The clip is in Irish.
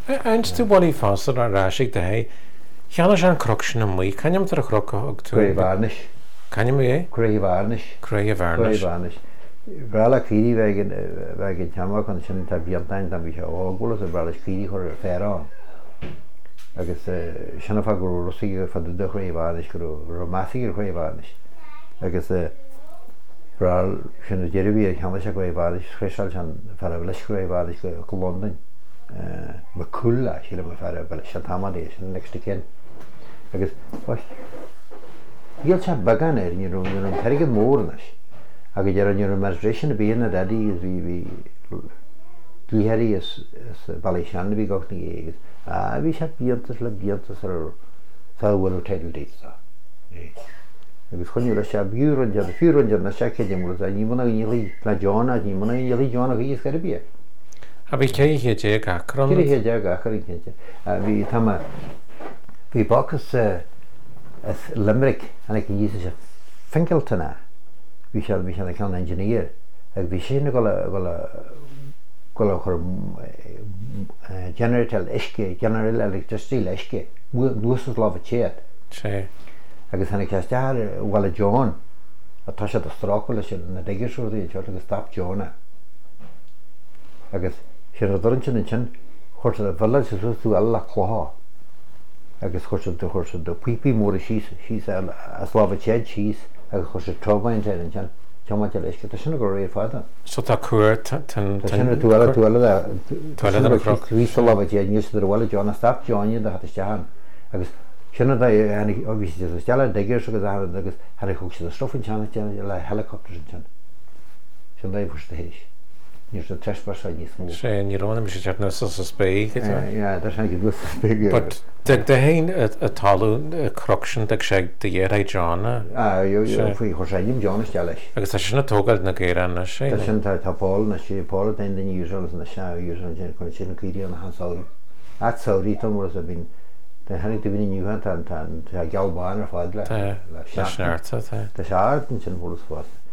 Eins tú boli fásar a rásig de hei. Chiana an crocsin am mui, canim tar a croc ag tú? Cray Varnish. Canim mui Cray Varnish. Cray Varnish. Brala críri vegin tamach an sin tar biantain tam bhí ágólas a brala críri chuir ferrán. Agus sinna fa gur rosí fa do Cray Varnish gur romasí gur Cray Varnish. Agus bral sinna deirbhí cheanna se Cray Varnish chréisiil an fer leis Cray Varnish go London. Ma cúla síle ma fer se tamadéis an next cin. Agus Gil se bagan ní terigad mórnas. Agus ar an administration bíana daddy is bhí glíhéirí is bailisianna bhí gach na éigead. Bhí se bíantas le bíantas ar bhfuil teil déitsa. Agus chuinú le se fiúran na seicéide múla a ní muna ílí le Johna, ní muna ílí Johna go íos garibí. A bhí cé dé gachran? Cé dé gachar í chéte. Bhí tama bhí bachas Limerick anna go díos se Finkeltona. Bhí se le ceann engineer ag bhí sinna go chur General Electricity leisce nuas lá a chéad. Agus hena ceistear bhile John a tá se a strácha lei sin na deigirsúdaí teir agus stop Johna. Agus sin a dorintin in sin chuirte a bhile sa tú eile chlá. Agus chuirte do puipi mór a síos a slá a chéad síos agus chuirte trobhain teir in sin teáte leisce tá sinna go réir fáda. So tá cuair sinna tú eile ví lá a chéad níos ar bhile John a stop John de hat isteán. Agus sinna ví stela deigir agus agus har chug sé a stofin teanna le helicopter sin. Sin é fusta hééis. Níor sa trespa níos mú. Sé nírónna mi sé teart nuas a spé. Ja, dar sin go spé. But de hain a talú crocsin ag sé de dhéir Johna? Faoi chuir séim John steis. Agus tá sinna tógáil na géiranna sé? Tá sin tápáil na sé pála dain den úsal na seúsal chun sin cuií an hasáil. Saoí tom a bhín hennig de bhíine nniuhan tá gealbáin ar fáid le. Tá searta. Tá seart an sin bhlas fást.